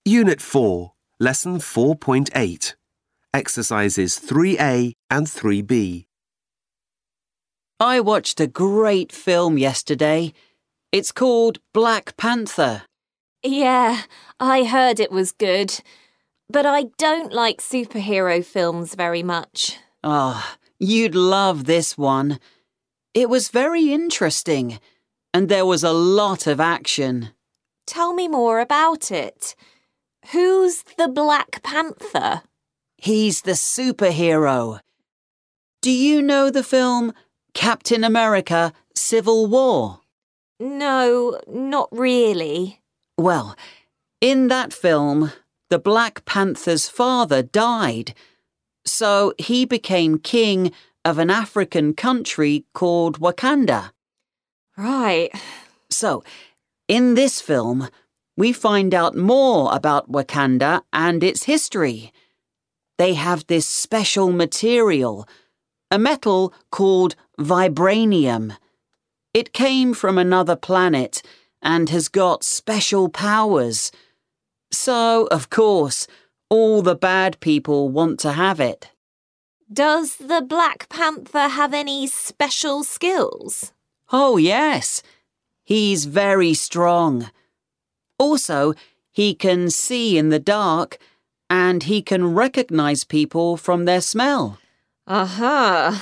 Unit 4, Lesson 4.8. Exercises 3A and 3B. I watched a great film yesterday. It's called Black Panther. Yeah, I heard it was good. But I don't like superhero films very much. You'd love this one. It was very interesting, and there was a lot of action. Tell me more about it. Who's the Black Panther? He's the superhero. Do you know the film Captain America: Civil War? No, not really. Well, in that film, the Black Panther's father died, so he became king of an African country called Wakanda. Right. So, in this film, we find out more about Wakanda and its history. They have this special material, a metal called vibranium. It came from another planet and has got special powers. So, of course, all the bad people want to have it. Does the Black Panther have any special skills? Oh, yes. He's very strong. Also, he can see in the dark and he can recognize people from their smell. Aha.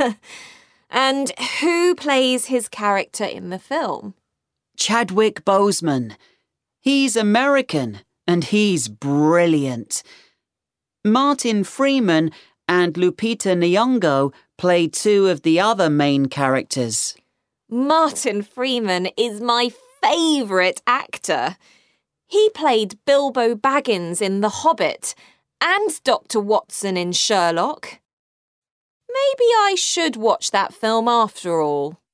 And who plays his character in the film? Chadwick Boseman. He's American and he's brilliant. Martin Freeman and Lupita Nyong'o play two of the other main characters. Martin Freeman is my favourite actor. He played Bilbo Baggins in The Hobbit and Dr. Watson in Sherlock. Maybe I should watch that film after all.